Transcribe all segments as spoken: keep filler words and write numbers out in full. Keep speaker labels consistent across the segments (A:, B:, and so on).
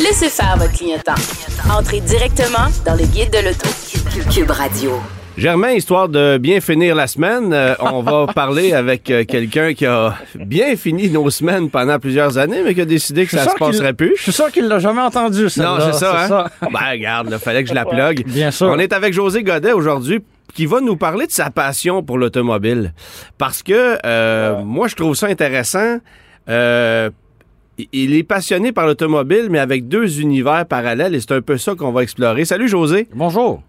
A: Laissez faire votre clignotant. Entrez directement dans le guide de l'auto. Cube Radio.
B: Germain, histoire de bien finir la semaine, euh, on va parler avec euh, quelqu'un qui a bien fini nos semaines pendant plusieurs années, mais qui a décidé que ça se passerait plus.
C: Je suis sûr qu'il l'a jamais entendu, ça.
B: Non, c'est ça, hein? Ça. Ben, regarde, il fallait que je la plug.
C: Bien sûr.
B: On est avec José Godet aujourd'hui, qui va nous parler de sa passion pour l'automobile. Parce que euh, ouais. moi, je trouve ça intéressant. Euh, il est passionné par l'automobile, mais avec deux univers parallèles, et c'est un peu ça qu'on va explorer. Salut, José.
C: Bonjour.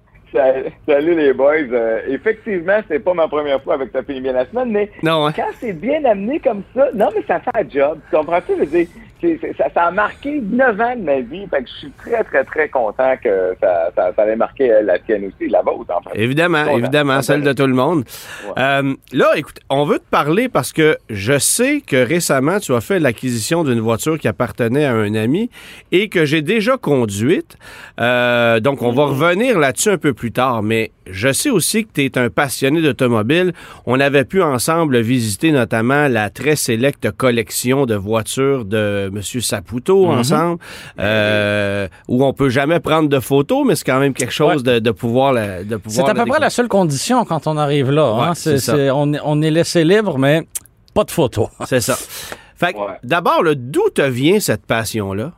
D: Salut les boys. Euh, effectivement, c'est pas ma première fois avec Ça finit bien la semaine, mais
B: non, hein?
D: Quand c'est bien amené comme ça, non, mais ça fait un job. Tu comprends-tu? Je veux dire, c'est, c'est, ça, ça a marqué neuf ans de ma vie. Fait que je suis très, très, très content que ça, ça, ça ait marqué la tienne aussi, la vôtre, en fait.
B: Évidemment,
D: content.
B: évidemment, celle de tout le monde. Ouais. Euh, là, écoute, on veut te parler parce que je sais que récemment, tu as fait l'acquisition d'une voiture qui appartenait à un ami et que j'ai déjà conduite. Euh, donc, on va revenir là-dessus un peu plus tard, mais je sais aussi que tu es un passionné d'automobile. On avait pu ensemble visiter notamment la très sélecte collection de voitures de M. Saputo mm-hmm. ensemble, euh, où on peut jamais prendre de photos, mais c'est quand même quelque chose ouais. de, de pouvoir la, de pouvoir.
C: C'est à peu près la seule condition quand on arrive là.
B: Ouais,
C: hein? c'est,
B: c'est
C: c'est, on, on est laissé libre, mais pas de photos.
B: C'est ça. Fait que, ouais. d'abord, là, d'où te vient cette passion-là?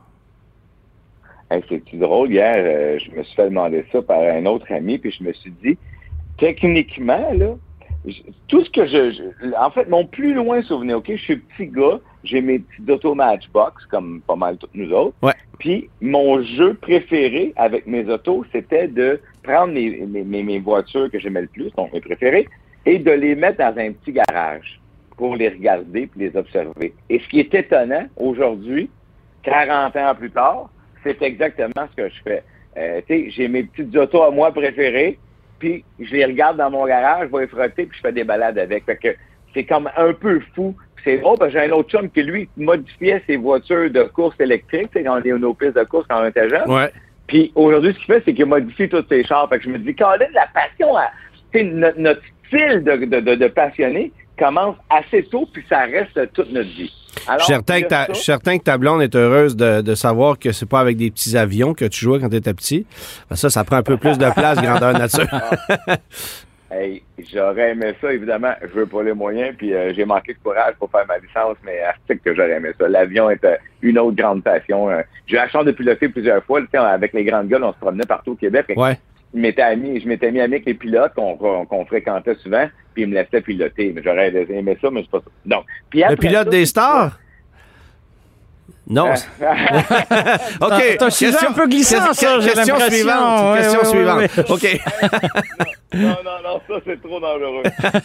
D: Hey, c'est drôle, hier, euh, je me suis fait demander ça par un autre ami, puis je me suis dit, techniquement, là, je, tout ce que je, je... En fait, mon plus loin souvenir, OK, je suis petit gars, j'ai mes petits autos Matchbox, comme pas mal toutes nous autres,
B: ouais.
D: Puis mon jeu préféré avec mes autos, c'était de prendre mes, mes, mes voitures que j'aimais le plus, donc mes préférées, et de les mettre dans un petit garage pour les regarder puis les observer. Et ce qui est étonnant, aujourd'hui, quarante ans plus tard, c'est exactement ce que je fais. Euh, tu sais, j'ai mes petites autos à moi préférées, puis je les regarde dans mon garage, je vais les frotter, puis je fais des balades avec. Fait que c'est comme un peu fou. C'est drôle, parce que j'ai un autre chum qui, lui, modifiait ses voitures de course électriques, tu sais, quand on est nos pistes de course quand on était jeune.
B: Ouais.
D: Puis aujourd'hui, ce qu'il fait, c'est qu'il modifie tous ses chars. Fait que je me dis, quand on a de la passion, à, notre, notre style de, de, de, de passionné commence assez tôt, puis ça reste toute notre vie. Alors, je suis certain
B: que ta, certain que ta blonde est heureuse de, de savoir que c'est pas avec des petits avions que tu jouais quand tu étais petit. Ça, ça prend un peu plus de place, grandeur nature.
D: Hey, j'aurais aimé ça, évidemment. Je veux pas les moyens, puis euh, j'ai manqué de courage pour faire ma licence, mais c'est que j'aurais aimé ça. L'avion est euh, une autre grande passion. Euh, j'ai eu la chance de piloter plusieurs fois. Là, avec les grandes gueules, on se promenait partout au Québec.
B: Ouais.
D: Je m'étais ami, je m'étais mis ami avec les pilotes qu'on, qu'on, qu'on fréquentait souvent, puis ils me laissaient piloter. Mais j'aurais aimé ça, mais c'est pas ça. Donc, puis
B: le pilote ça, des stars? Non. OK.
C: T'as un sujet un peu glissant, ça, j'ai
B: question
C: l'impression.
B: Suivante.
C: Ouais,
B: question
C: ouais,
B: suivante.
C: Ouais, ouais.
B: OK.
D: non, non, non, ça, c'est trop dangereux.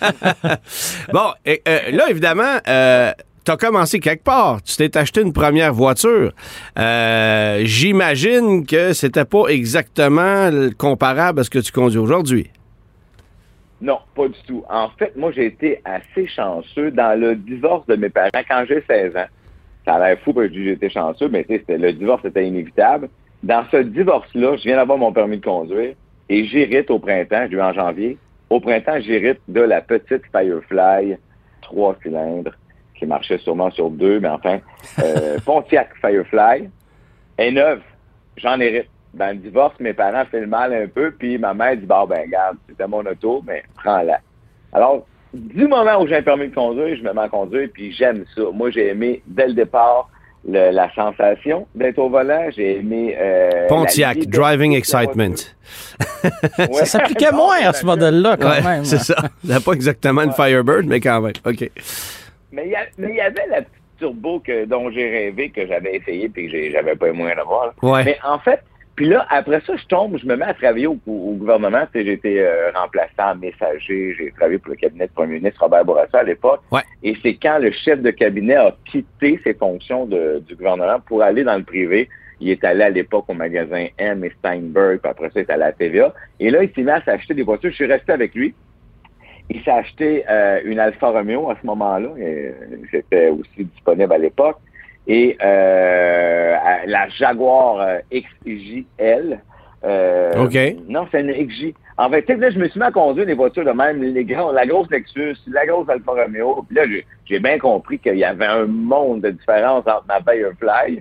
B: Bon, et, euh, là, évidemment, euh, tu as commencé quelque part. Tu t'es acheté une première voiture. Euh, j'imagine que c'était pas exactement comparable à ce que tu conduis aujourd'hui.
D: Non, pas du tout. En fait, moi, j'ai été assez chanceux dans le divorce de mes parents quand j'ai seize ans. Ça a l'air fou parce que j'ai été chanceux, mais c'était, le divorce était inévitable. Dans ce divorce-là, je viens d'avoir mon permis de conduire et j'hérite au printemps, je l'ai eu en janvier. Au printemps, j'hérite de la petite Firefly trois cylindres qui marchait sûrement sur deux, mais enfin, euh, Pontiac Firefly est neuve. J'en hérite. Dans le divorce, mes parents fait le mal un peu, puis ma mère dit, bah, ben, regarde, c'était mon auto, mais prends-la. Alors, du moment où j'ai un permis de conduire, je me mets à conduire, puis j'aime ça. Moi, j'ai aimé, dès le départ, le, la sensation d'être au volant. J'ai aimé... Euh,
B: Pontiac, driving excitement.
D: Ouais.
C: Ça s'appliquait moins à ce modèle-là, quand
B: ouais,
C: même.
B: C'est ça. Il n'y a pas exactement une Firebird, mais quand même. OK.
D: Mais il y, y avait la petite turbo que, dont j'ai rêvé, que j'avais essayé, puis que j'ai, j'avais pas moyen de voir.
B: Ouais.
D: Mais en fait... Puis là, après ça, je tombe, je me mets à travailler au, au gouvernement. Tu sais, j'ai été euh, remplaçant, messager, j'ai travaillé pour le cabinet du premier ministre Robert Bourassa à l'époque.
B: Ouais.
D: Et c'est quand le chef de cabinet a quitté ses fonctions de, du gouvernement pour aller dans le privé. Il est allé à l'époque au magasin M et Steinberg, puis après ça, il est allé à la T V A. Et là, il s'est mis à s'acheter des voitures. Je suis resté avec lui. Il s'est acheté euh, une Alfa Romeo à ce moment-là. Et c'était aussi disponible à l'époque. Et euh, la Jaguar euh, X J L. Euh,
B: OK.
D: Non, c'est une X J. En fait, là, je me suis mis à conduire des voitures de même, les grands, la grosse Lexus, la grosse Alfa Romeo. Puis là, j'ai, j'ai bien compris qu'il y avait un monde de différence entre ma Firefly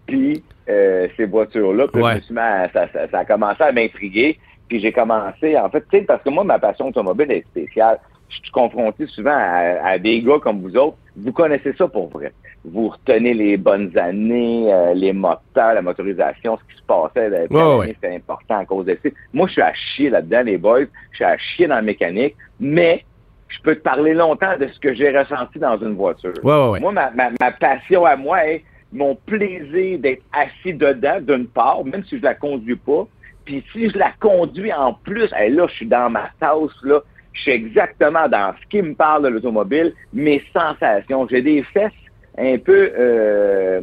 D: puis euh, ces voitures-là. Puis
B: Ouais.
D: je me suis mis à- ça, ça, ça a commencé à m'intriguer. Puis j'ai commencé, en fait, tu sais, parce que moi, ma passion automobile est spéciale. Je suis confronté souvent à, à des gars comme vous autres. Vous connaissez ça pour vrai. Vous retenez les bonnes années, euh, les moteurs, la motorisation, ce qui se passait. Là,
B: Ouais,
D: année,
B: ouais.
D: c'était important à cause de ça. Moi, je suis à chier là-dedans, les boys. Je suis à chier dans la mécanique. Mais je peux te parler longtemps de ce que j'ai ressenti dans une voiture.
B: Ouais, ouais, ouais.
D: Moi, ma, ma, ma passion à moi est mon plaisir d'être assis dedans, d'une part, même si je la conduis pas. Puis si je la conduis en plus, hey, là, je suis dans ma tasse, là. Je suis exactement dans ce qui me parle de l'automobile, mes sensations. J'ai des fesses un peu euh,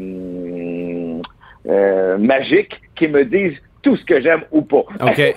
D: euh, magiques qui me disent tout ce que j'aime ou pas.
B: OK.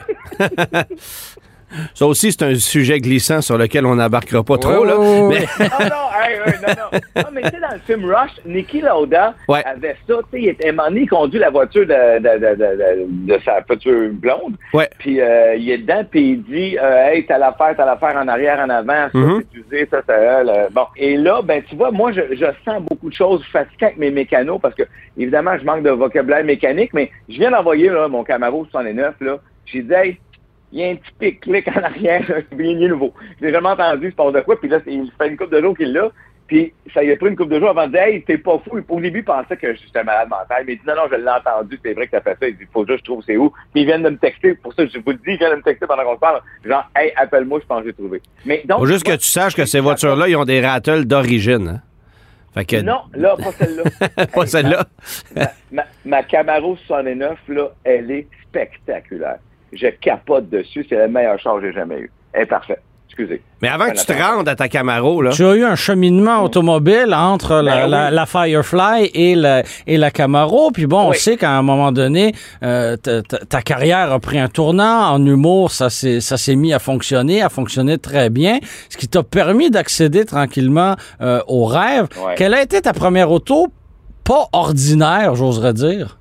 B: Ça aussi, c'est un sujet glissant sur lequel on n'embarquera pas trop.
C: Ouais,
B: Là.
C: ouais, ouais.
B: Mais-
D: non, non, hey, hey, non, non. Non, mais tu sais, dans le film Rush, Niki Lauda
B: Ouais.
D: avait ça. Tu sais, il était, un moment donné, il conduit la voiture de, de, de, de, de, de sa future blonde.
B: Ouais.
D: Puis euh, il est dedans, puis il dit euh, Hey, t'as l'affaire, t'as l'affaire en arrière, en avant, ça,
B: Mhm.
D: c'est usé, ça, c'est elle. Euh, Bon. Et là, ben, tu vois, moi, je, je sens beaucoup de choses. Je suis fatigué avec mes mécanos parce que, évidemment, je manque de vocabulaire mécanique, mais je viens d'envoyer là, mon Camaro soixante-neuf, là. J'ai dit, hey, il y a un petit pic-clic en arrière, là, il est nouveau. Je l'ai jamais entendu, c'est pas de quoi, puis là, il fait une couple de jours qu'il l'a, puis ça lui a pris une couple de jours avant de dire, hey, t'es pas fou. Au début, il pensait que j'étais malade mental, mais il dit, non, non, je l'ai entendu, c'est vrai que t'as fait ça. Il dit, faut juste que je trouve c'est où. Puis ils viennent de me texter, pour ça, je vous le dis, ils viennent de me texter pendant qu'on se parle, genre, hey, appelle-moi, je pense que j'ai trouvé. Mais donc.
B: Faut juste que tu saches que ces voitures-là, ils ont des rattles d'origine. Hein? Fait que...
D: Non, là, pas celle-là.
B: Pas
D: Hey,
B: celle-là.
D: ma, ma, ma Camaro soixante-neuf, là, elle est spectaculaire. Je capote dessus. C'est la meilleure char que j'ai jamais eue. Elle est parfaite. Excusez.
B: Mais avant que tu te rendes à ta Camaro, là.
C: Tu as eu un cheminement automobile entre la,
D: Ben
C: la,
D: oui.
C: la Firefly et la, et la Camaro. Puis bon, on
D: Oui.
C: sait qu'à un moment donné, euh, ta, ta- ta carrière a pris un tournant. En humour, ça s'est, ça s'est mis à fonctionner, à fonctionner très bien, ce qui t'a permis d'accéder tranquillement euh, au rêve.
D: Ouais.
C: Quelle a été ta première auto? Pas ordinaire, j'oserais dire.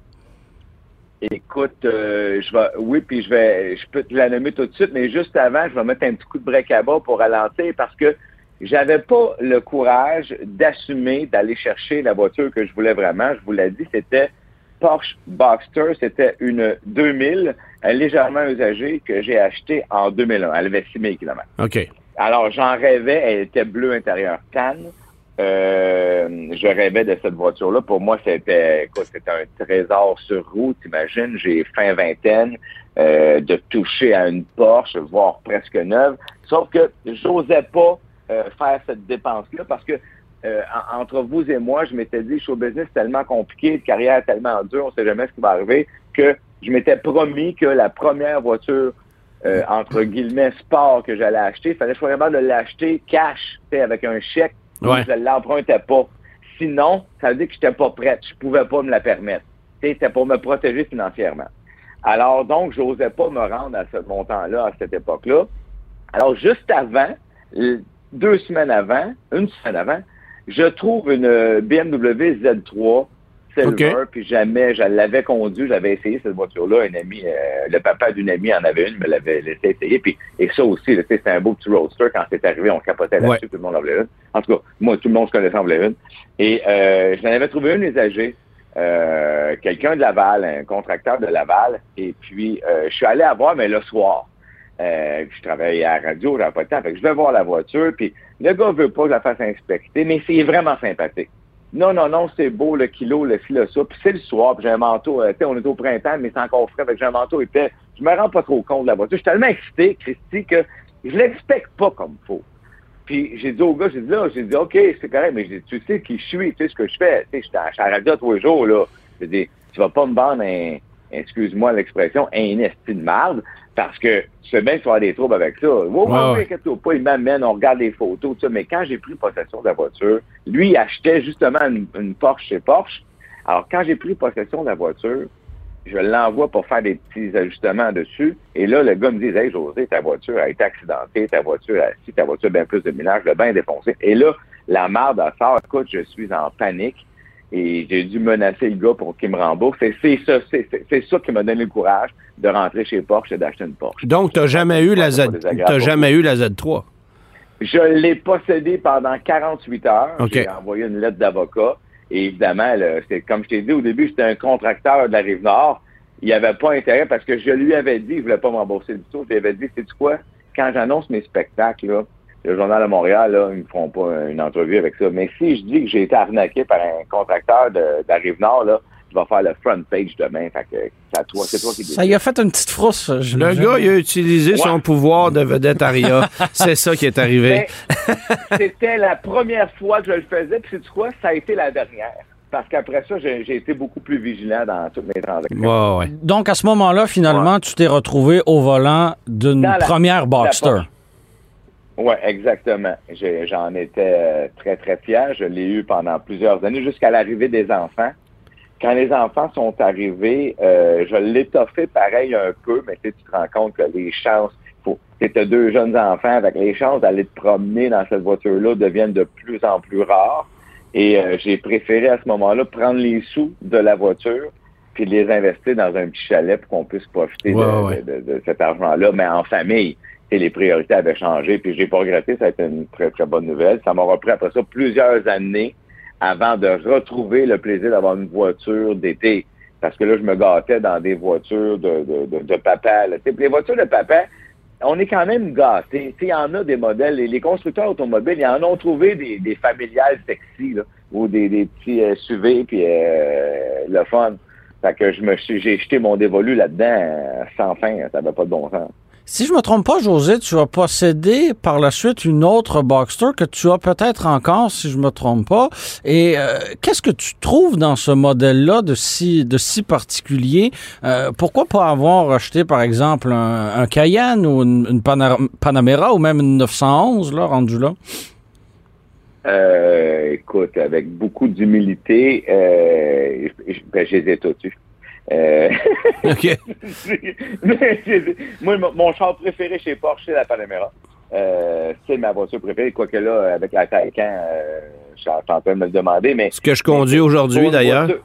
D: Écoute, euh, je vais, oui, puis je vais, je peux te la nommer tout de suite, mais juste avant, je vais mettre un petit coup de break à bas pour ralentir parce que j'avais pas le courage d'assumer d'aller chercher la voiture que je voulais vraiment. Je vous l'ai dit, c'était Porsche Boxster, c'était une deux mille, euh, légèrement usagée que j'ai achetée en deux mille un. Elle avait six mille kilomètres.
B: OK.
D: Alors, j'en rêvais, elle était bleue intérieur canne. Euh, je rêvais de cette voiture-là. Pour moi, c'était, écoute, c'était un trésor sur roue, t'imagines. J'ai fin vingtaine, euh, de toucher à une Porsche, voire presque neuve. Sauf que j'osais pas euh, faire cette dépense-là parce que euh, en- entre vous et moi, je m'étais dit, show business est tellement compliqué, de carrière tellement dure, on sait jamais ce qui va arriver, que je m'étais promis que la première voiture euh, entre guillemets sport que j'allais acheter, il fallait que je sois capable de l'acheter cash, tu sais, avec un chèque.
B: Ouais.
D: Je ne l'empruntais pas. Sinon, ça veut dire que je n'étais pas prête. Je pouvais pas me la permettre. Tu sais, c'était pour me protéger financièrement. Alors, donc, je n'osais pas me rendre à ce montant-là, à cette époque-là. Alors, juste avant, euh, deux semaines avant, une semaine avant, je trouve une B M W Z trois Silver,
B: OK.
D: puis jamais, je l'avais conduit, j'avais essayé cette voiture-là, un ami, euh, le papa d'une amie en avait une, me l'avait laissé essayer, puis et ça aussi, là, tu sais, c'était un beau petit roadster, quand c'est arrivé, on capotait là-dessus,
B: Ouais.
D: tout le monde en voulait une. En tout cas, moi, tout le monde se connaissait en voulait une. Et euh, j'en avais trouvé une usagée, euh, quelqu'un de Laval, un contracteur de Laval, et puis euh, je suis allé à voir, mais le soir. Euh, je travaillais à la radio, j'avais pas le temps, fait que je vais voir la voiture, puis le gars veut pas que je la fasse inspecter, mais c'est vraiment sympathique. Non, non, non, c'est beau, le kilo, le fil, le ça. Puis c'est le soir, puis j'ai un manteau, euh, tu sais, on est au printemps, mais c'est encore frais, fait que j'ai un manteau épais. Je me rends pas trop compte de la voiture. Je suis tellement excité, Christy, que je l'expecte pas comme il faut. Puis j'ai dit au gars, j'ai dit là, j'ai dit, OK, c'est correct, mais j'ai dit, tu sais qui je suis, tu sais ce que je fais. Tu sais, je suis à je suis à la radio tous les jours, là. J'ai dit, tu vas pas me vendre un, excuse-moi l'expression, un esti de marde, parce que tu sais bien que tu vas avoir des troubles avec ça. Oui, oui,
B: Ouais,
D: oui,
B: ouais.
D: inquiète-toi pas, il m'amène, on regarde les photos, tout ça. Mais quand j'ai pris possession de la voiture, lui, il achetait justement une, une Porsche chez Porsche. Alors, quand j'ai pris possession de la voiture, je l'envoie pour faire des petits ajustements dessus. Et là, le gars me dit, hey, José, ta voiture a été accidentée, ta voiture a si, ta voiture a bien plus de millage, le bain défoncé. Et là, la marde à sort, écoute, je suis en panique. Et j'ai dû menacer le gars pour qu'il me rembourse. C'est, c'est ça, c'est, c'est, c'est ça qui m'a donné le courage de rentrer chez Porsche et d'acheter une Porsche.
B: Donc, t'as jamais eu la Z... T'as jamais eu la Z trois.
D: Je l'ai possédé pendant quarante-huit heures.
B: OK.
D: J'ai envoyé une lettre d'avocat. Et évidemment, là, c'est, comme je t'ai dit au début, j'étais un contracteur de la Rive-Nord. Il n'y avait pas intérêt parce que je lui avais dit, il ne voulait pas m'embourser du tout. Je lui avais dit, sais-tu quoi? Quand j'annonce mes spectacles, là, le Journal de Montréal, là, ils ne me feront pas une entrevue avec ça. Mais si je dis que j'ai été arnaqué par un contracteur de, de la Rive-Nord, là, je vais faire le front page demain. Fait que c'est, à toi, c'est toi qui dis.
C: Ça y a fait une petite frousse.
B: Le gars, il a utilisé ouais. son pouvoir de vedettariat. C'est ça qui est arrivé.
D: Mais, c'était la première fois que je le faisais. Puis sais-tu quoi? Ça a été la dernière. Parce qu'après ça, j'ai, j'ai été beaucoup plus vigilant dans toutes mes transactions.
B: Ouais, ouais.
C: Donc, à ce moment-là, finalement, ouais. tu t'es retrouvé au volant d'une la, première Boxster.
D: Oui, exactement. J'ai, j'en étais euh, très, très fier. Je l'ai eu pendant plusieurs années, jusqu'à l'arrivée des enfants. Quand les enfants sont arrivés, euh, je l'ai toffé pareil un peu, mais tu te rends compte que les chances, faut, t'étais deux jeunes enfants, avec les chances d'aller te promener dans cette voiture-là deviennent de plus en plus rares. Et euh, j'ai préféré à ce moment-là prendre les sous de la voiture puis de les investir dans un petit chalet pour qu'on puisse profiter
B: ouais,
D: de,
B: ouais.
D: De, de, de cet argent-là, mais en famille. Et les priorités avaient changé, puis j'ai pas regretté, ça a été une très, très bonne nouvelle. Ça m'aura pris après ça plusieurs années avant de retrouver le plaisir d'avoir une voiture d'été. Parce que là, je me gâtais dans des voitures de, de, de, de papa. Là. Les voitures de papa, on est quand même gâtés. Il y en a des modèles. Les, les constructeurs automobiles, ils en ont trouvé des, des familiales sexy, là, ou des, des petits S U V, puis euh, le fun. Fait que je me suis, j'ai jeté mon dévolu là-dedans euh, sans fin. Ça n'avait pas de bon sens.
C: Si je me trompe pas, José, tu as possédé par la suite une autre Boxster que tu as peut-être encore, si je me trompe pas. Et euh, qu'est-ce que tu trouves dans ce modèle-là de si de si particulier? Euh, pourquoi pas avoir acheté, par exemple, un, un Cayenne ou une, une Pana- Panamera ou même une neuf cent onze, là, rendu là? Euh,
D: écoute, avec beaucoup d'humilité, euh, je, je, ben, je les ai tous eus. Euh...
B: OK.
D: Moi, mon char préféré chez Porsche, c'est la Panamera. Euh, c'est ma voiture préférée, quoique là, avec la Taycan, euh, je suis en train de me le demander. Mais,
B: ce que je conduis aujourd'hui, d'ailleurs.
D: Voiture...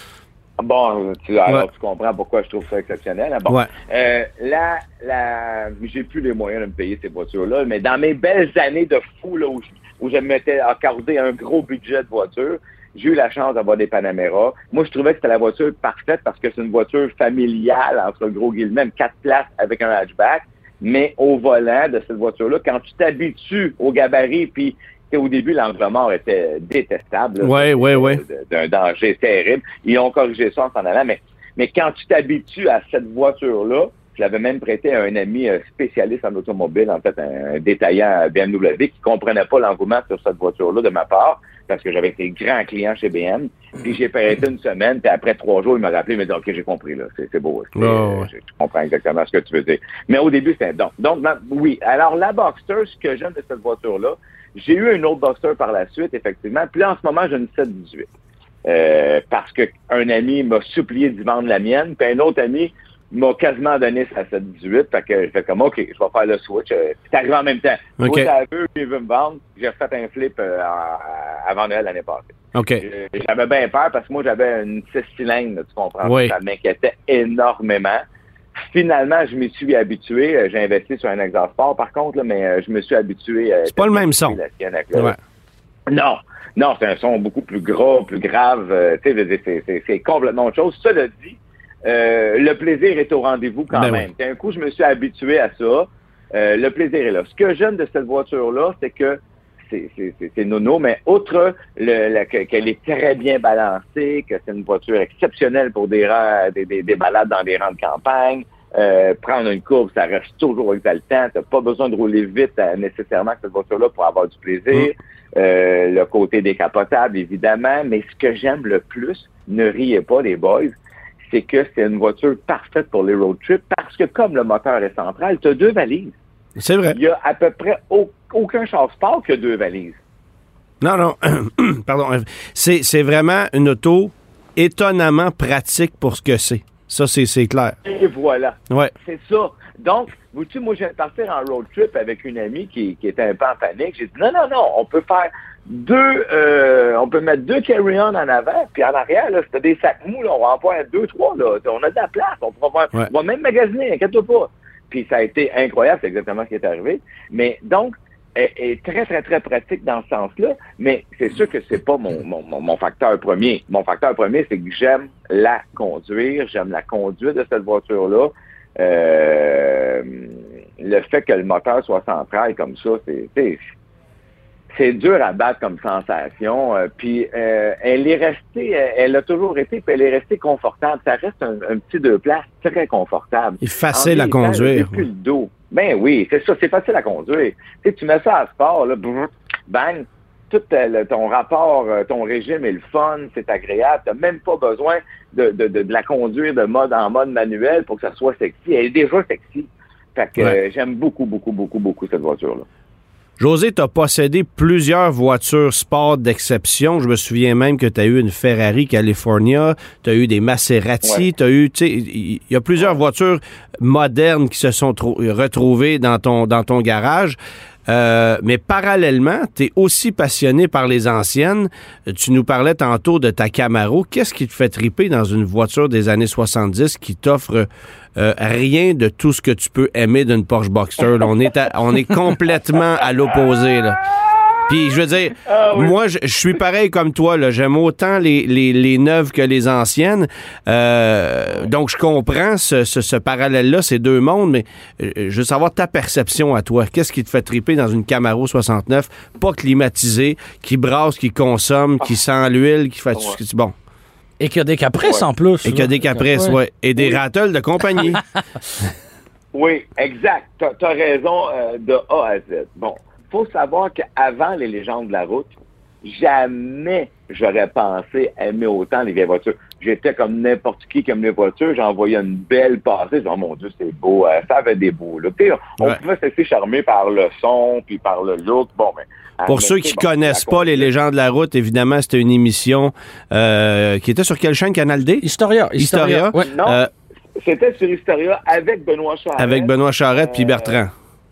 D: Bon, tu, alors ouais. tu comprends pourquoi je trouve ça exceptionnel. Hein? Bon,
B: ouais.
D: euh, là, là, j'ai plus les moyens de me payer ces voitures-là, mais dans mes belles années de fou, là, où je, où je m'étais accordé un gros budget de voiture, j'ai eu la chance d'avoir des Panamera. Moi, je trouvais que c'était la voiture parfaite parce que c'est une voiture familiale, entre gros guillemets, quatre places avec un hatchback. Mais au volant de cette voiture-là, quand tu t'habitues au gabarit, puis au début, l'angle mort était détestable.
B: Oui, oui, oui.
D: D'un danger terrible. Ils ont corrigé ça en s'en allant. Mais, mais quand tu t'habitues à cette voiture-là, je l'avais même prêté à un ami spécialiste en automobile, en fait, un, un détaillant B M W, qui comprenait pas l'engouement sur cette voiture-là de ma part, parce que j'avais été grand client chez B M. Puis j'ai prêté une semaine, puis après trois jours, il m'a rappelé, il m'a dit « OK, j'ai compris, là, c'est, c'est beau. C'est,
B: oh.
D: Je, je comprends exactement ce que tu veux dire. » Mais au début, c'était donc. Donc, oui. Alors, la Boxster, ce que j'aime de cette voiture-là, j'ai eu une autre Boxster par la suite, effectivement. Puis là, en ce moment, j'ai une sept dix-huit. Euh, parce qu'un ami m'a supplié d'y vendre la mienne, puis un autre ami m'a quasiment donné sa sept dix-huit. Fait que je fais comme, OK, je vais faire le switch. Euh, c'est arrivé en même temps.
B: Okay.
D: Moi, ça veut, puis il veut me vendre. J'ai fait un flip euh, avant Noël l'année passée.
B: Okay.
D: J'avais bien peur parce que moi, j'avais une six cylindres, tu comprends?
B: Oui.
D: Ça m'inquiétait énormément. Finalement, je m'y suis habitué. J'ai investi sur un Exhaust-Sport, par contre, là, mais je me suis habitué.
B: C'est pas le même son.
D: Ouais. Non, non, c'est un son beaucoup plus gras, plus grave. Euh, tu sais, c'est, c'est, c'est complètement autre chose. Cela dit, euh, le plaisir est au rendez-vous quand ben même. Oui. Un coup, je me suis habitué à ça. Euh, le plaisir est là. Ce que j'aime de cette voiture-là, c'est que c'est, c'est, c'est, c'est nono, mais outre le, le, qu'elle est très bien balancée, que c'est une voiture exceptionnelle pour des, des, des, des balades dans des rangs de campagne, euh, prendre une courbe, ça reste toujours exaltant. T'as pas besoin de rouler vite euh, nécessairement avec cette voiture-là pour avoir du plaisir. Mmh. Euh, le côté décapotable, évidemment, mais ce que j'aime le plus, ne riez pas les boys, c'est que c'est une voiture parfaite pour les road trips parce que comme le moteur est central, tu as deux valises.
B: C'est vrai.
D: Il y a à peu près au, aucun char sport qui a deux valises.
B: Non, non, pardon. C'est, c'est vraiment une auto étonnamment pratique pour ce que c'est. Ça, c'est, c'est clair.
D: Et voilà.
B: Ouais.
D: C'est ça. Donc, vois-tu, moi, je viens de partir en road trip avec une amie qui, qui était un peu en panique. J'ai dit, non, non, non, on peut faire deux, euh, on peut mettre deux carry-on en avant, puis en arrière, là, c'était des sacs mous, là, on va en avoir deux, trois, là. On a de la place, on pourra voir, ouais. On va même magasiner, inquiète-toi pas. Puis ça a été incroyable, c'est exactement ce qui est arrivé. Mais donc, est, est très, très, très pratique dans ce sens-là, mais c'est sûr que c'est pas mon, mon, mon facteur premier. Mon facteur premier, c'est que j'aime la conduire, j'aime la conduite de cette voiture-là. Euh, le fait que le moteur soit central comme ça, c'est, c'est, c'est dur à battre comme sensation. Euh, puis euh, elle est restée, elle a toujours été, puis elle est restée confortable. Ça reste un, un petit deux places très confortable.
B: Il est facile à conduire.
D: Depuis le dos. Ben oui, c'est ça, c'est facile à conduire. Tu sais, tu mets ça à sport, là, brrr, bang, tout le, ton rapport, ton régime est le fun, c'est agréable. Tu n'as même pas besoin de, de, de, de la conduire de mode en mode manuel pour que ça soit sexy. Elle est déjà sexy. Fait que ouais. euh, j'aime beaucoup, beaucoup, beaucoup, beaucoup cette voiture-là.
B: José, tu as possédé plusieurs voitures sport d'exception. Je me souviens même que tu as eu une Ferrari California, tu as eu des Maserati, ouais. tu as eu, tu sais, il y a plusieurs voitures modernes qui se sont tro- retrouvées dans ton, dans ton garage. Euh, mais parallèlement, tu es aussi passionné par les anciennes. Tu nous parlais tantôt de ta Camaro. Qu'est-ce qui te fait triper dans une voiture des années soixante-dix qui t'offre euh, rien de tout ce que tu peux aimer d'une Porsche Boxster? Là, on est à, on est complètement à l'opposé, là. Puis, je veux dire, ah, oui. moi, je, je suis pareil comme toi, là. J'aime autant les, les, les neuves que les anciennes. Euh, donc, je comprends ce, ce, ce parallèle-là, ces deux mondes, mais je veux savoir ta perception à toi. Qu'est-ce qui te fait triper dans une Camaro soixante-neuf, pas climatisée, qui brasse, qui consomme, qui sent l'huile, qui fait tout ce que tu... Bon.
C: Et qui a des caprices
D: ouais.
C: en plus.
B: Et qui a des caprices, oui. Ouais. Et des oui. rattles de compagnie.
D: Oui, exact. T'as, t'as raison euh, de A à Z. Bon. Faut savoir qu'avant les légendes de la route, jamais j'aurais pensé aimer autant les vieilles voitures. J'étais comme n'importe qui qui aime les voitures. J'en voyais une belle passer. Je disais, oh mon Dieu, c'est beau. Euh, ça avait des beaux looks. On ouais. pouvait se laisser charmer par le son puis par le look. Bon, ben,
B: pour ceux qui ne bon, connaissent pas les légendes de la route, évidemment, c'était une émission euh, qui était sur quelle chaîne? Canal D?
C: Historia.
B: Historia.
D: Historia. Ouais. Non, euh, c'était sur Historia avec Benoît Charette.
B: Avec Benoît Charette puis euh, Bertrand.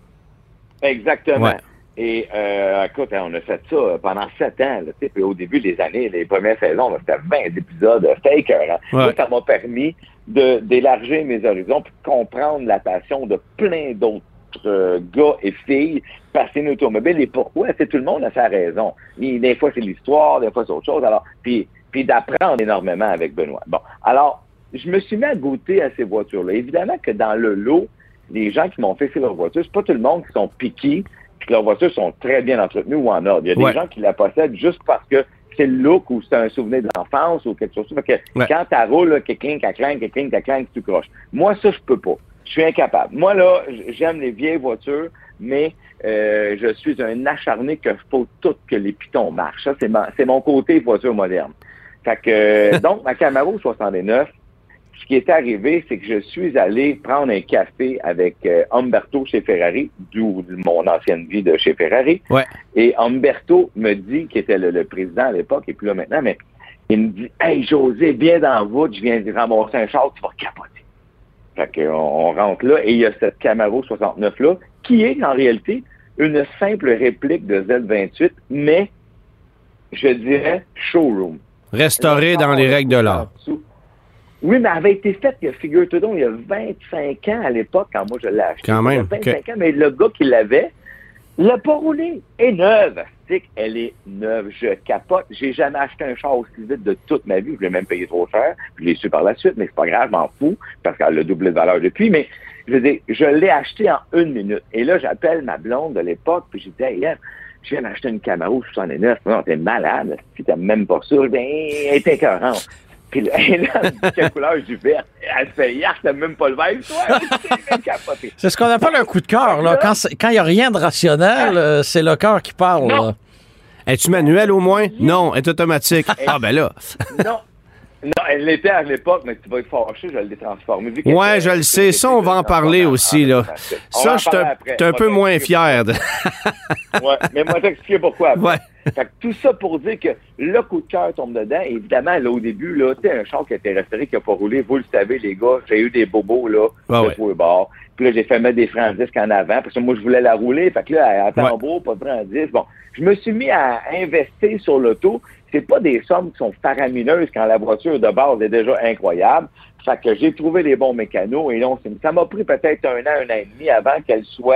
D: Exactement.
B: Ouais.
D: Et euh, écoute, on a fait ça pendant sept ans. Là, puis au début des années, les premières saisons, là, c'était vingt épisodes. C'était écœurant. Ouais. Moi, ça m'a permis de, d'élargir mes horizons puis de comprendre la passion de plein d'autres euh, gars et filles passionnés automobiles. Et pourquoi? C'est tout le monde a sa raison. Et des fois, c'est l'histoire, des fois, c'est autre chose. Alors, puis, puis d'apprendre énormément avec Benoît. Bon, alors, je me suis mis à goûter à ces voitures-là. Évidemment que dans le lot, les gens qui m'ont fait faire leur voiture, c'est pas tout le monde qui sont piqués que leurs voitures sont très bien entretenues ou en ordre. Il y a des ouais. gens qui la possèdent juste parce que c'est le look ou c'est un souvenir de l'enfance ou quelque chose. Fait que ouais. quand tu roules, que cling, que clang, que cling, que clang, tu croches. Moi, ça, je peux pas. Je suis incapable. Moi, là, j'aime les vieilles voitures, mais euh, je suis un acharné que faut tout que les pitons marchent. Ça, c'est, ma, c'est mon côté voiture moderne. Fait que, donc, ma Camaro soixante-neuf, ce qui est arrivé, c'est que je suis allé prendre un café avec euh, Umberto chez Ferrari, d'où mon ancienne vie de chez Ferrari.
B: Ouais.
D: Et Umberto me dit, qui était le, le président à l'époque, et puis là maintenant, mais il me dit, « Hey, José, viens dans la voûte, je viens de ramasser un char, tu vas capoter. » Fait qu'on on rentre là, et il y a cette Camaro soixante-neuf-là, qui est en réalité une simple réplique de Z vingt-huit, mais, je dirais, showroom.
B: Restaurée dans les règles de l'art.
D: Oui, mais elle avait été faite, figure-toi donc, il y a vingt-cinq ans à l'époque, quand moi je l'ai acheté.
B: Quand même.
D: Il y a vingt-cinq okay. ans, mais le gars qui l'avait, l'a pas roulé. Elle est neuve. Elle est neuve. Je capote. J'ai jamais acheté un char aussi vite de toute ma vie. Je l'ai même payé trop cher. Je l'ai su par la suite, mais c'est pas grave, je m'en fous, parce qu'elle a doublé de valeur depuis. Mais, je veux dire, je l'ai acheté en une minute. Et là, j'appelle ma blonde de l'époque, puis je dis, hey, yeah, je viens d'acheter une Camaro soixante-neuf. Non, t'es malade. Si t'aimes même pas ça, je dis, hey, elle est écœurante. Puis là, elle a dit quelle couleur du vert. Elle se fait hier, t'as même pas le vert, toi.
C: C'est ce qu'on appelle un coup de cœur, là. Quand il n'y a rien de rationnel, euh, c'est le cœur qui parle. Là.
B: Es-tu manuel au moins? Non, elle est automatique. Ah ben là.
D: Non. Non, elle l'était à l'époque, mais tu vas être fâché, je l'ai transformée.
B: Ouais, je le sais. Ça, on va en parler aussi, là. Ça, je suis un peu moins fier de...
D: Ouais, mais moi, t'expliquer pourquoi.
B: Ouais.
D: Fait que tout ça pour dire que le coup de cœur tombe dedans. Et évidemment, là, au début, là, tu sais, un char qui a été restauré, qui n'a pas roulé, vous le savez, les gars, j'ai eu des bobos, là,
B: ah
D: de
B: ouais.
D: tous les bords. Puis là, j'ai fait mettre des freins à disque en avant, parce que moi, je voulais la rouler. Fait que là, à tambour, ouais. pas de freins à disque. Bon, je me suis mis à investir sur l'auto. C'est pas des sommes qui sont faramineuses quand la voiture de base est déjà incroyable. Fait que j'ai trouvé les bons mécanos et donc, ça m'a pris peut-être un an, un an et demi avant qu'elle soit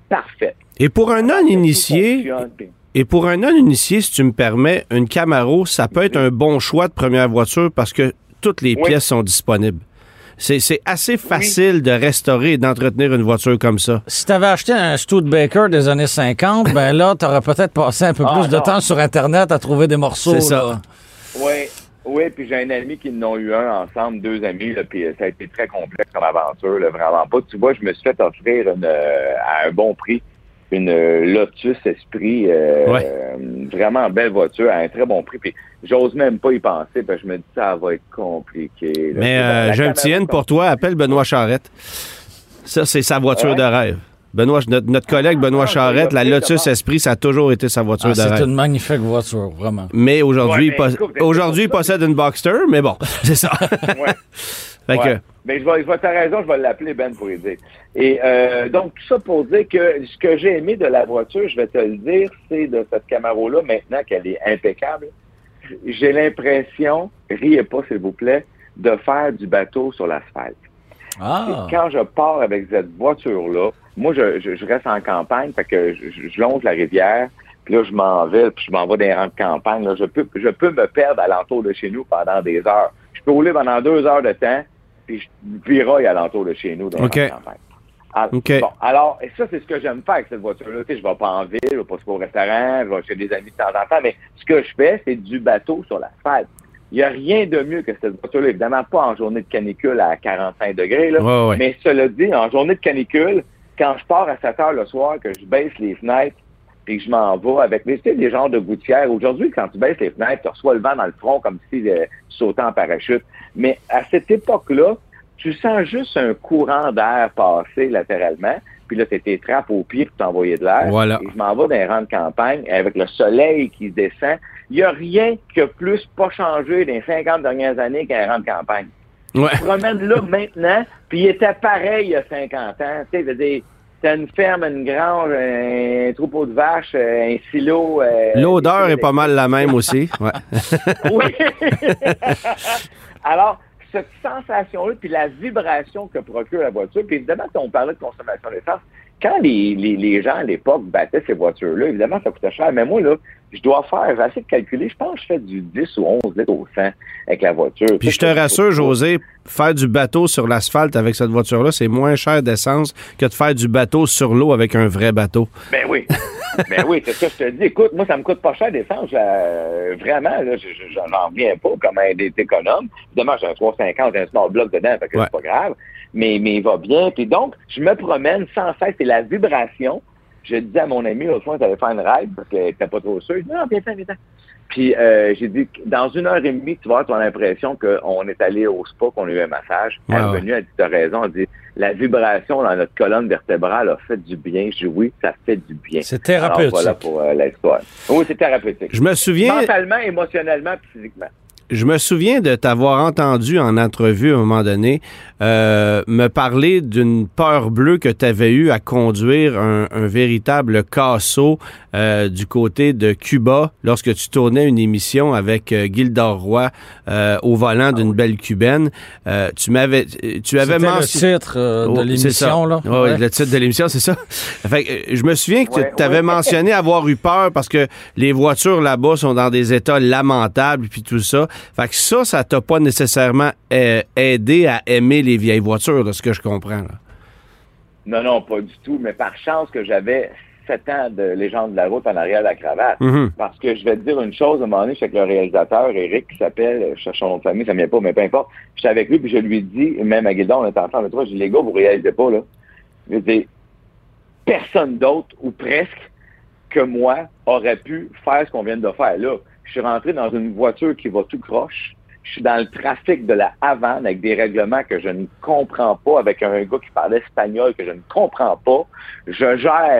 D: parfaite.
B: Et pour un non-initié,
D: Puis...
B: et pour un non-initié, si tu me permets, une Camaro, ça peut être un bon choix de première voiture parce que toutes les
D: Oui.
B: pièces sont disponibles. C'est, c'est assez facile oui. de restaurer et d'entretenir une voiture comme ça.
C: Si tu avais acheté un Studebaker des années cinquante, ben là, tu aurais peut-être passé un peu ah, plus non. de temps sur Internet à trouver des morceaux.
D: C'est ça. Oui, oui, puis j'ai un ami qui en a eu un ensemble, deux amis, là, puis ça a été très complexe comme aventure, là, vraiment pas. Tu vois, je me suis fait offrir une, euh, à un bon prix une Lotus Esprit, euh,
B: ouais.
D: euh, vraiment belle voiture, à un très bon prix. Puis j'ose même pas y penser, parce que je me dis ça va être compliqué. Là.
B: Mais euh, j'ai un petit N pour toi, appelle Benoît Charette. Ça, c'est sa voiture ouais. de rêve. Benoît, notre, notre collègue Benoît ah, Charette, la Lotus comment? Esprit, ça a toujours été sa voiture ah, de rêve.
C: C'est une magnifique voiture, vraiment.
B: Mais aujourd'hui,
D: ouais, mais,
B: pos-
D: écoute,
B: aujourd'hui il possède une Boxster, mais bon, c'est ça.
D: ouais.
B: Fait
D: ouais.
B: que...
D: Mais je vais, je vais, t'as raison, je vais l'appeler Ben pour lui dire. Et euh, donc, tout ça pour dire que ce que j'ai aimé de la voiture, je vais te le dire, c'est de cette Camaro-là, maintenant qu'elle est impeccable, j'ai l'impression, riez pas s'il vous plaît, de faire du bateau sur l'asphalte.
C: Ah.
D: Et quand je pars avec cette voiture-là, moi, je, je, je reste en campagne, fait que je, je longe la rivière, puis là, je m'en vais, puis je m'en vais dans les rangs de campagne. Là, je peux, je peux me perdre alentour de chez nous pendant des heures. Je peux rouler pendant deux heures de temps, puis je viraille alentour de chez nous dans
B: okay.
D: la campagne. Alors,
B: okay.
D: Bon, alors, et ça, c'est ce que j'aime faire avec cette voiture-là. Tu sais, je vais pas en ville, je vais pas au restaurant, je vais chez des amis de temps en temps, mais ce que je fais, c'est du bateau sur l'asphalte. Il n'y a rien de mieux que cette voiture-là. Évidemment, pas en journée de canicule à quarante-cinq degrés, là.
B: Ouais, ouais.
D: Mais cela dit, en journée de canicule, quand je pars à sept heures le soir, que je baisse les fenêtres, puis que je m'en vais avec tu sais, des genres de gouttières. Aujourd'hui, quand tu baisses les fenêtres, tu reçois le vent dans le front comme si euh, tu sautais en parachute. Mais à cette époque-là, tu sens juste un courant d'air passer latéralement, puis là, tu tes trappes aux pieds pour t'envoyer de l'air.
B: Voilà.
D: Et je m'en vais dans les rangs de campagne avec le soleil qui descend. Il n'y a rien qui a plus pas changé dans les cinquante dernières années qu'un rang de campagne.
B: Ouais.
D: Tu te promènes là maintenant, puis il était pareil il y a cinquante ans. Tu sais, je veux dire, t'as une ferme, une grange, un troupeau de vaches, un silo. Euh,
B: L'odeur est pas mal la même aussi. Ouais.
D: Oui. Alors, cette sensation-là, puis la vibration que procure la voiture, puis évidemment, on parlait de consommation d'essence, quand les, les, les gens à l'époque battaient ces voitures-là, évidemment, ça coûtait cher. Mais moi, là, je dois faire, j'ai essayé de calculer, je pense que je fais du dix ou onze litres au cent avec la voiture.
B: Puis je te rassure, José, faire du bateau sur l'asphalte avec cette voiture-là, c'est moins cher d'essence que de faire du bateau sur l'eau avec un vrai bateau.
D: Ben oui. Ben oui, c'est ça que je te dis. Écoute, moi, ça me coûte pas cher d'essence. Euh, vraiment, là, je, je, j'en reviens pas comme un des économes. Évidemment, j'ai un trois cent cinquante, un small block dedans, fait que ouais. c'est pas grave. Mais, mais il va bien. Puis donc, je me promène sans cesse. C'est la vibration. Je disais à mon ami, l'autre fois, j'allais faire une ride parce qu'elle était pas trop sûre. Il dit, non, viens, viens, viens. Puis euh, j'ai dit, dans une heure et demie, tu vas avoir l'impression qu'on est allé au spa, qu'on a eu un massage. Elle est
B: ouais,
D: revenue, elle dit, t'as raison. Elle dit, la vibration dans notre colonne vertébrale a fait du bien. Je dis, oui, ça fait du bien.
C: C'est thérapeutique.
D: Alors, voilà pour euh, l'histoire. Oui, c'est thérapeutique.
B: Je me souviens...
D: Mentalement, émotionnellement, puis physiquement.
B: Je me souviens de t'avoir entendu en entrevue à un moment donné euh, me parler d'une peur bleue que tu avais eue à conduire un, un véritable Casso euh, du côté de Cuba lorsque tu tournais une émission avec euh, Gildor Roy euh, au volant d'une belle cubaine. Euh, tu m'avais, tu avais
C: mentionné...
B: mentionné
C: le titre euh, de
B: oh,
C: l'émission, là.
B: Oui, ouais. Le titre de l'émission, c'est ça. Fait que, je me souviens que ouais, tu avais ouais. mentionné avoir eu peur parce que les voitures là-bas sont dans des états lamentables puis tout ça. Fait que ça, ça t'a pas nécessairement euh, aidé à aimer les vieilles voitures, de ce que je comprends. Là.
D: Non, non, pas du tout. Mais par chance que j'avais sept ans de Légende de la route en arrière de la cravate.
B: Mm-hmm.
D: Parce que je vais te dire une chose, à un moment donné, je suis avec le réalisateur, Eric, qui s'appelle, je cherche son nom de famille, ça ne vient pas, mais peu importe. J'étais avec lui, puis je lui dis, même à Guildon, on était ensemble, le trois, je dis, les gars, vous réalisez pas, là. Je dis, personne d'autre, ou presque, que moi, aurait pu faire ce qu'on vient de faire là. Je suis rentré dans une voiture qui va tout croche. Je suis dans le trafic de la Havane avec des règlements que je ne comprends pas, avec un gars qui parle espagnol que je ne comprends pas. Je gère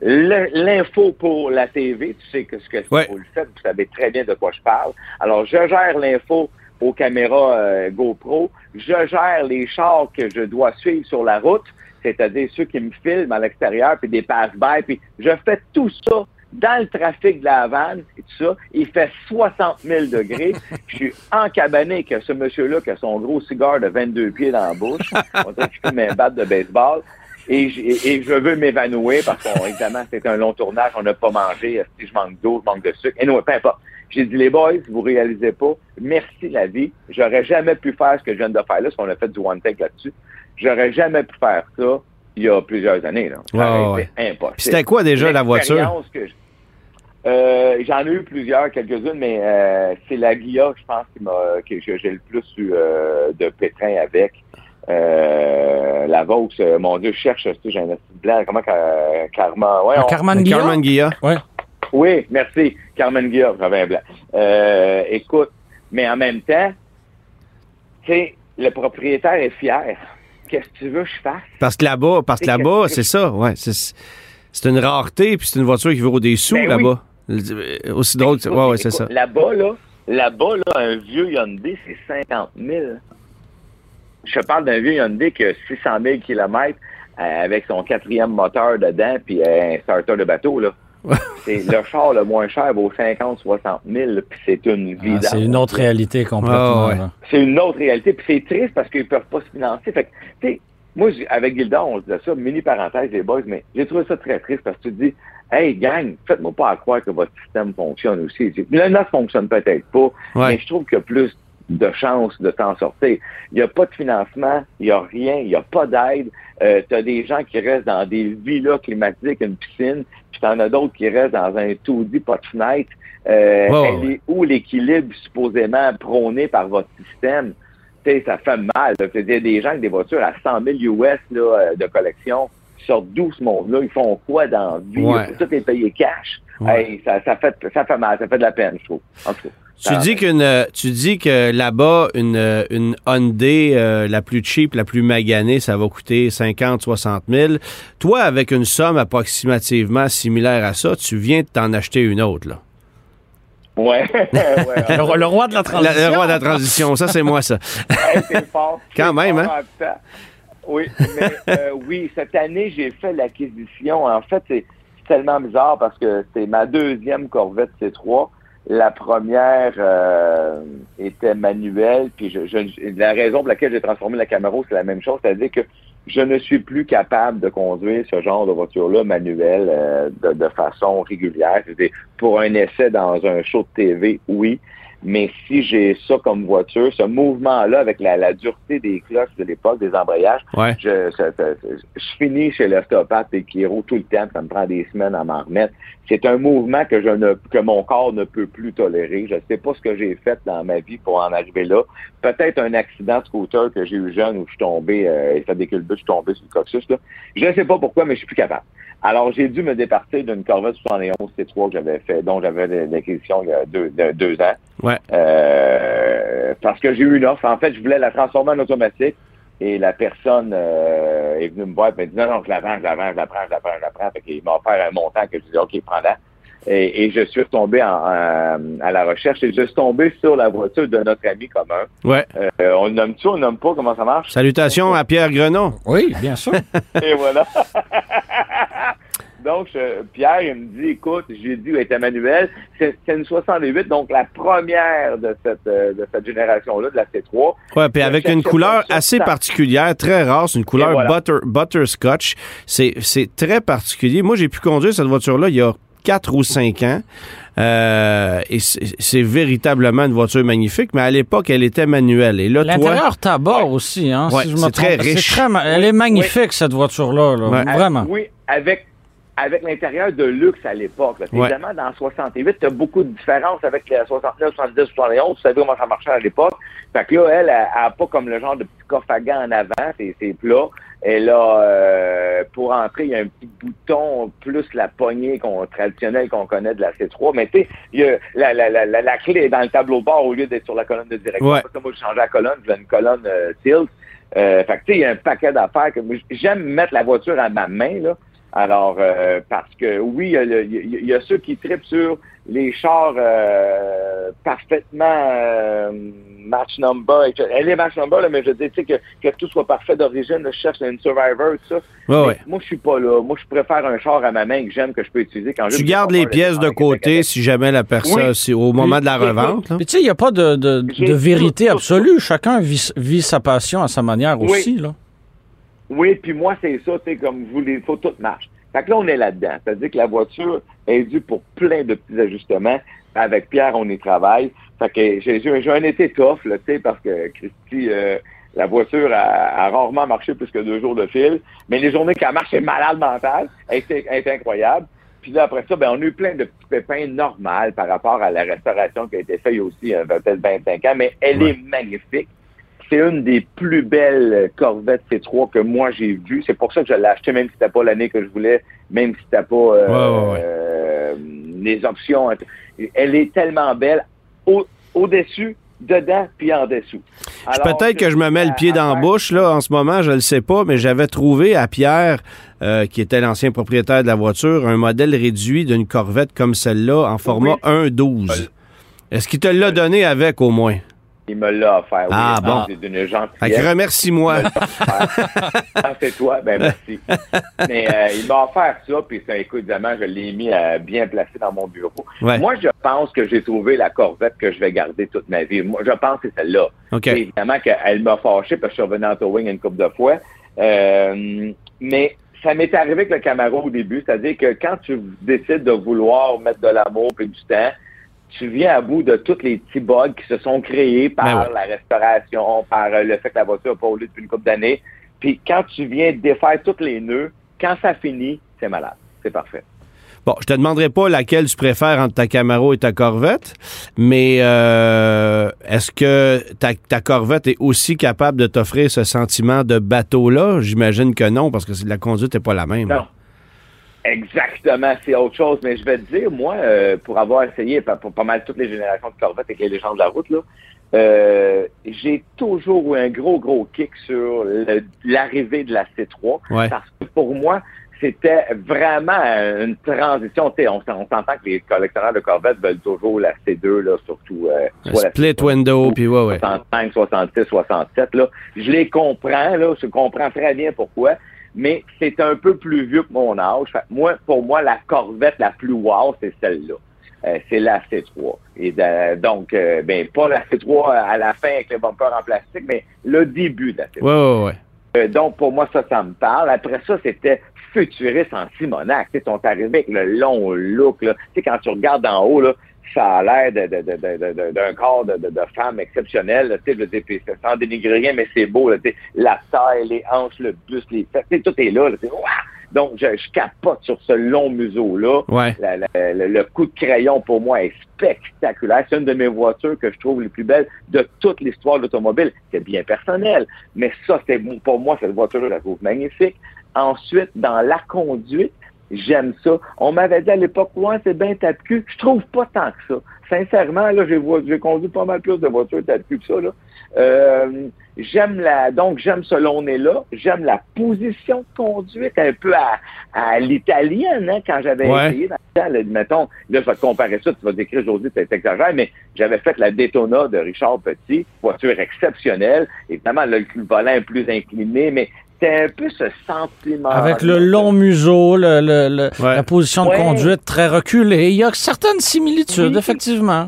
D: l'info pour la T V. Tu sais que ce que c'est
B: ouais.
D: pour le fait, vous savez très bien de quoi je parle. Alors, je gère l'info aux caméras euh, GoPro. Je gère les chars que je dois suivre sur la route, c'est-à-dire ceux qui me filment à l'extérieur, puis des passe-by, puis je fais tout ça dans le trafic de la Havane et tout ça. Il fait soixante mille degrés. Je suis encabané avec ce monsieur-là qui a son gros cigare de vingt-deux pieds dans la bouche. On dirait qu'il fume un bat de baseball. Et, et, et je veux m'évanouir parce qu'évidemment, c'est un long tournage, on n'a pas mangé, si je manque d'eau, je manque de sucre. Et non, peu importe. J'ai dit, les boys, vous réalisez pas, merci la vie. J'aurais jamais pu faire ce que je viens de faire là, parce qu'on a fait du one take là-dessus. J'aurais jamais pu faire ça il y a plusieurs années. Là. Ça
B: oh,
D: aurait été
B: ouais.
D: impossible.
B: C'était quoi déjà la voiture?
D: Que je... euh, j'en ai eu plusieurs, quelques-unes, mais euh, c'est la Ghia, je pense, qui m'a, que j'ai le plus eu euh, de pétrin avec. Euh, la Vaux, euh, mon Dieu, je cherche, j'ai un petit blanc, comment euh, Carmen... Ouais, on...
C: Carmen Ghia?
B: Carmen Ghia.
C: Ouais.
D: Oui, merci. Carmen Ghia, j'avais un blanc. Euh, écoute, mais en même temps, tu sais, le propriétaire est fier. Qu'est-ce que tu veux que je fasse?
B: Parce que là-bas, parce que là-bas, c'est ça, ouais. C'est, c'est une rareté, puis c'est une voiture qui vaut des sous
D: ben
B: là-bas. Oui. Aussi drôle,
D: écoute,
B: ouais, ouais, c'est
D: écoute,
B: ça.
D: Là-bas, là, là-bas, là, un vieux Hyundai, c'est cinquante mille. Je te parle d'un vieux Hyundai qui a six cent mille kilomètres euh, avec son quatrième moteur dedans, puis euh, un starter de bateau, là. C'est le char le moins cher vaut cinquante soixante mille, puis c'est une vie.
C: Ah, c'est une autre réalité complètement.
B: Oh, ouais.
D: C'est une autre réalité, puis c'est triste parce qu'ils peuvent pas se financer. Fait que, tu sais, moi, avec Gilda, on se disait ça, mini parenthèse, les boys, mais j'ai trouvé ça très triste parce que tu te dis, hey, gang, faites-moi pas à croire que votre système fonctionne aussi. Le N A S fonctionne peut-être pas,
B: ouais.
D: mais je trouve qu'il y a plus de chances de t'en sortir. Il n'y a pas de financement, il n'y a rien, il n'y a pas d'aide. Euh, tu as des gens qui restent dans des villas climatiques, une piscine, puis tu en as d'autres qui restent dans un taudis, pas de fenêtre. Euh,
B: wow.
D: elle est où l'équilibre supposément prôné par votre système? T'sais, ça fait mal. Il y a des gens avec des voitures à cent mille U S là, de collection qui sortent d'où ce monde-là? Ils font quoi dans la vie?
B: Ouais.
D: Tout est payé cash. Ouais. Hey, ça, ça, fait, ça fait mal, ça fait de la peine, je trouve. En tout cas.
B: Tu dis qu'une, tu dis que là-bas, une, une Hyundai euh, la plus cheap, la plus maganée, ça va coûter cinquante soixante mille. Toi, avec une somme approximativement similaire à ça, tu viens de t'en acheter une autre, là.
D: Ouais. ouais, ouais.
C: Le, le roi de la transition.
B: Le, le roi de la transition, ça, c'est moi, ça.
D: Hey, c'est fort.
B: Quand
D: c'est
B: même,
D: fort
B: hein?
D: Oui, mais euh, oui, cette année, j'ai fait l'acquisition. En fait, c'est, c'est tellement bizarre parce que c'est ma deuxième Corvette C trois. La première euh, était manuelle, puis je, je, la raison pour laquelle j'ai transformé la Camaro, c'est la même chose, c'est-à-dire que je ne suis plus capable de conduire ce genre de voiture-là manuelle euh, de, de façon régulière. C'est-à-dire, pour un essai dans un show de T V, oui, mais si j'ai ça comme voiture, ce mouvement-là, avec la, la dureté des cloches de l'époque, des embrayages,
B: ouais. je,
D: je, je, je finis chez l'ostéopathe et chiro tout le temps, ça me prend des semaines à m'en remettre. C'est un mouvement que je ne que mon corps ne peut plus tolérer. Je ne sais pas ce que j'ai fait dans ma vie pour en arriver là. Peut-être un accident de scooter que j'ai eu jeune où je suis tombé, euh, il fait des culbutes, je suis tombé sur le coccyx, là. Je ne sais pas pourquoi, mais je suis plus capable. Alors, j'ai dû me départir d'une Corvette soixante et onze C trois que j'avais fait, dont j'avais l'acquisition il y a deux, de, deux ans.
B: Ouais.
D: Euh, parce que j'ai eu une offre. En fait, je voulais la transformer en automatique et la personne euh, est venue me voir et m'a dit non, non, je la vends, je la vends, je la prends, je la prends, je la prends. Fait qu'il m'a offert un montant que je disais OK, prends-la. Et, et je suis retombé en, en, à la recherche et je suis tombé sur la voiture de notre ami commun.
B: Ouais.
D: Euh, on nomme-tu, on nomme pas, comment ça marche?
B: Salutations à Pierre Grenon.
C: Oui, bien sûr.
D: Et voilà. Donc, je, Pierre, il me dit, écoute, j'ai dit, elle était manuelle. C'est, c'est une soixante-huit, donc la première de cette, de cette génération-là, de la C trois.
B: Ouais, puis avec une couleur assez particulière, très rare, c'est une couleur voilà. butter, butterscotch. C'est, c'est très particulier. Moi, j'ai pu conduire cette voiture-là il y a quatre ou cinq ans. Euh, et c'est, c'est véritablement une voiture magnifique, mais à l'époque, elle était manuelle. Et là,
C: l'intérieur
B: toi,
C: tabac aussi, hein,
B: ouais,
C: si je me
B: c'est
C: trompe.
B: très riche.
C: C'est très, elle
D: oui,
C: est magnifique,
D: oui.
C: cette voiture-là, là,
B: ouais.
C: vraiment.
D: Oui, avec avec l'intérieur de luxe à l'époque. Là. Ouais. Évidemment, dans soixante-huit, tu as beaucoup de différences avec les soixante-neuf, soixante-dix, soixante et onze. Tu savais comment ça marchait à l'époque. Fait que là, elle, elle n'a pas comme le genre de petit coffre à gants en avant, c'est, c'est plat. Elle a, euh, pour entrer, il y a un petit bouton plus la poignée qu'on, traditionnelle qu'on connaît de la C trois. Mais tu sais, il y a la, la, la, la, la clé est dans le tableau de bord au lieu d'être sur la colonne de direction.
B: Ouais.
D: Parce que moi, j'ai changé la colonne, je veux une colonne euh, tilt. Euh, fait que tu sais, il y a un paquet d'affaires que j'aime mettre la voiture à ma main, là. Alors, euh, parce que oui, il y, a, il y a ceux qui trippent sur les chars euh, parfaitement euh, match number. Elle est match number, là, mais je dis tu sais, que, que tout soit parfait d'origine. Là, je cherche une Survivor, tout ça.
B: Ouais, ouais.
D: Moi, je suis pas là. Moi, je préfère un char à ma main que j'aime, que je peux utiliser quand je...
B: Tu gardes les pièces de côté si jamais la personne, oui. c'est au moment de la revente.
C: Puis tu sais, il n'y a pas de, de, de vérité absolue. Chacun vit, vit sa passion à sa manière aussi,
D: oui.
C: là.
D: Oui, puis moi, c'est ça, tu sais, comme vous, il faut tout marche. Fait que là, on est là-dedans. C'est-à-dire que la voiture est due pour plein de petits ajustements. Avec Pierre, on y travaille. Fait que j'ai, j'ai un été tough, là, tu sais, parce que Christy, euh, la voiture a, a rarement marché plus que deux jours de fil. Mais les journées qu'elle marche, c'est malade mentale. Elle est, elle est incroyable. Puis là, après ça, ben, on a eu plein de petits pépins normaux par rapport à la restauration qui a été faite aussi, il y a peut-être vingt-cinq ans, mais elle ouais. est magnifique. C'est une des plus belles Corvette C trois que moi j'ai vues. C'est pour ça que je l'ai acheté, même si c'était pas l'année que je voulais, même si c'était pas euh, ouais, ouais, ouais. Euh, les options. Elle est tellement belle, au, au-dessus, dedans, puis en dessous.
B: Alors, peut-être que je me mets le pied dans la bouche, là, en ce moment, je le sais pas, mais j'avais trouvé à Pierre, euh, qui était l'ancien propriétaire de la voiture, un modèle réduit d'une Corvette comme celle-là, en format oui. un douze. Est-ce qu'il te l'a donné avec, au moins?
D: Il me l'a offert. Oui,
B: ah bon.
D: C'est d'une gentillesse.
B: Fait que remercie-moi.
D: Ah, c'est toi, ben merci. Mais euh, il m'a offert ça, puis ça, écoute, évidemment, je l'ai mis euh, bien placé dans mon bureau. Ouais. Moi, je pense que j'ai trouvé la Corvette que je vais garder toute ma vie. Moi, je pense que c'est celle-là.
B: Okay.
D: Évidemment qu'elle m'a fâché parce que je suis revenu en towing une couple de fois. Euh, mais ça m'est arrivé avec le Camaro au début, c'est-à-dire que quand tu décides de vouloir mettre de l'amour et du temps, tu viens à bout de tous les petits bugs qui se sont créés par ben ouais. la restauration, par le fait que la voiture n'a pas roulé depuis une couple d'années. Puis quand tu viens défaire tous les nœuds, quand ça finit, c'est malade. C'est parfait.
B: Bon, je te demanderai pas laquelle tu préfères entre ta Camaro et ta Corvette, mais euh, est-ce que ta, ta Corvette est aussi capable de t'offrir ce sentiment de bateau-là? J'imagine que non, parce que la conduite n'est pas la même.
D: Non. Exactement, c'est autre chose. Mais je vais te dire, moi, euh, pour avoir essayé pour pas mal toutes les générations de Corvette avec les légendes de la route, là, euh, j'ai toujours eu un gros, gros kick sur le, l'arrivée de la C trois.
B: Ouais.
D: Parce que pour moi, c'était vraiment une transition. Tu sais, on, on s'entend que les collectionneurs de Corvette veulent toujours la C deux, là, surtout. Euh,
B: soit split la window, puis ouais, ouais.
D: soixante-cinq, soixante-six, soixante-sept, là. Je les comprends, là. Je comprends très bien pourquoi. Mais c'est un peu plus vieux que mon âge. Fait, moi, pour moi, la Corvette la plus wow, c'est celle-là. Euh, c'est la C trois. Et de, donc, euh, ben pas la C trois à la fin avec le bumper en plastique, mais le début de la C trois.
B: Ouais, ouais, ouais.
D: Euh, donc, pour moi, ça, ça me parle. Après ça, c'était futuriste en Simonac. Ils sont arrivés avec le long look. Là. Tu sais, quand tu regardes d'en haut, là, ça a l'air de, de, de, de, de, d'un corps de, de, de femme exceptionnel. Tu sais, sans dénigrer rien, mais c'est beau. Là, la taille, les hanches, le buste, les fesses, tout est là. là Donc, je, je capote sur ce long museau-là.
B: Ouais.
D: La, la, le, le coup de crayon, pour moi, est spectaculaire. C'est une de mes voitures que je trouve les plus belles de toute l'histoire de l'automobile. C'est bien personnel, mais ça, c'est pour moi, cette voiture-là, je la trouve magnifique. Ensuite, dans la conduite, j'aime ça. On m'avait dit à l'époque, ouais, c'est bien tape-cul. Je trouve pas tant que ça. Sincèrement, là, j'ai, j'ai conduit pas mal plus de voitures tape-cul que ça, là. Euh, j'aime la, donc, j'aime ce long nez-là. J'aime la position de conduite un peu à, à l'italienne, hein, quand j'avais
B: ouais. essayé
D: dans le temps, là, mettons, là, je vais te comparer ça, tu vas décrire, José, tu t'exagères, mais j'avais fait la Daytona de Richard Petit, voiture exceptionnelle. Évidemment, là, le volant est plus incliné, mais c'est un peu ce sentiment.
C: Avec le long museau, le, le, le, ouais. la position de ouais. conduite très reculée. Il y a certaines similitudes, oui. effectivement.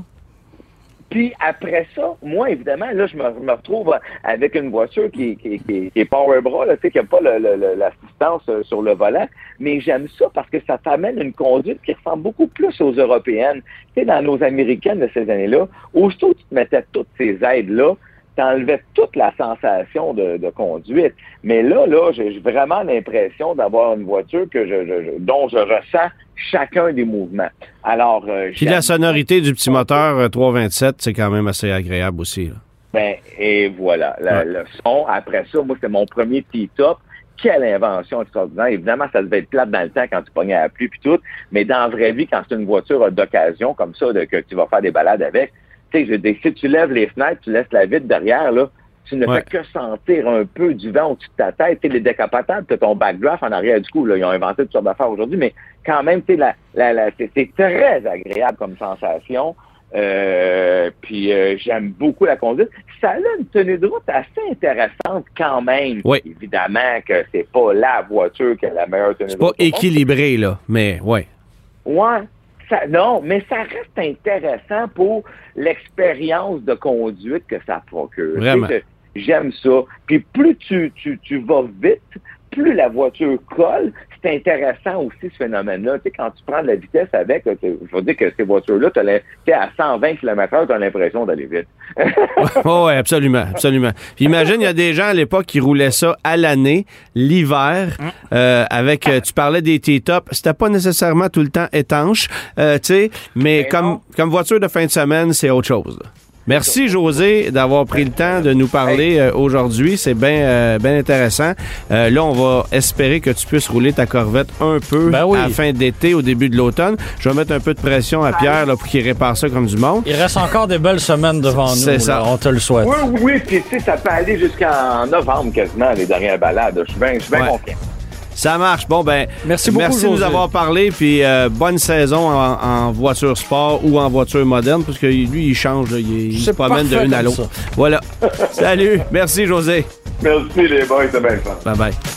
D: Puis après ça, moi, évidemment, là, je me, me retrouve avec une voiture qui, qui, qui, qui est power bras, là, tu sais, qui n'a pas le, le, l'assistance sur le volant. Mais j'aime ça parce que ça t'amène une conduite qui ressemble beaucoup plus aux européennes. Tu sais, dans nos américaines de ces années-là, aussitôt que tu te mettais toutes ces aides-là, t'enlevais toute la sensation de, de conduite. Mais là, là, j'ai vraiment l'impression d'avoir une voiture que je, je, je, dont je ressens chacun des mouvements. Alors, euh,
B: puis la sonorité du petit moteur euh, trois vingt-sept, c'est quand même assez agréable aussi. Là.
D: Ben, et voilà. La, ouais. Le son, après ça, moi, c'est mon premier T-top. Quelle invention extraordinaire. Évidemment, ça devait être plate dans le temps quand tu pognais à la pluie puis tout, mais dans la vraie vie, quand c'est une voiture d'occasion comme ça, de, que tu vas faire des balades avec, tu sais, si tu lèves les fenêtres, tu laisses la vitre derrière, là, tu ne ouais. fais que sentir un peu du vent au-dessus de ta tête. Tu sais, les décapotables, tu as ton backdraft en arrière du coup. Là, ils ont inventé toutes sortes d'affaires aujourd'hui, mais quand même, tu sais, la, la, la, c'est, c'est très agréable comme sensation. Euh, puis euh, j'aime beaucoup la conduite. Ça a une tenue de route assez intéressante quand même.
B: Oui.
D: Évidemment que c'est pas la voiture qui a la meilleure tenue
B: c'est
D: de route.
B: C'est pas équilibré, là, mais ouais.
D: Ouais. Ça, non, mais ça reste intéressant pour l'expérience de conduite que ça procure.
B: Vraiment.
D: J'aime ça. Puis plus tu, tu, tu vas vite, plus la voiture colle, c'est intéressant aussi ce phénomène-là. Tu sais, quand tu prends de la vitesse avec, là, je veux dire que ces voitures-là, tu es à cent vingt kilomètres heure, tu as l'impression d'aller vite.
B: Oui, absolument, absolument. Puis imagine, il y a des gens à l'époque qui roulaient ça à l'année, l'hiver, euh, avec, euh, tu parlais des T-Top, c'était pas nécessairement tout le temps étanche, euh, tu sais, mais, mais comme, comme voiture de fin de semaine, c'est autre chose, là. Merci, José, d'avoir pris le temps de nous parler euh, aujourd'hui. C'est bien euh, bien intéressant. Euh, là, on va espérer que tu puisses rouler ta Corvette un peu
C: ben oui.
B: à la fin d'été, au début de l'automne. Je vais mettre un peu de pression à Pierre là, pour qu'il répare ça comme du monde.
C: Il reste encore des belles semaines devant nous.
B: C'est ça.
C: Là, on te le souhaite.
D: Oui, oui, oui. Puis, tu sais, ça peut aller jusqu'en novembre quasiment, les dernières balades. Je suis bien ouais. confiant.
B: Ça marche. Bon, ben,
C: merci beaucoup,
B: merci de nous avoir parlé, puis euh, bonne saison en, en voiture sport ou en voiture moderne, parce que lui, il change, là, il, il se promène de l'une à l'autre. Voilà. Salut. Merci, José.
D: Merci, les boys. C'est bien ça.
B: Bye-bye.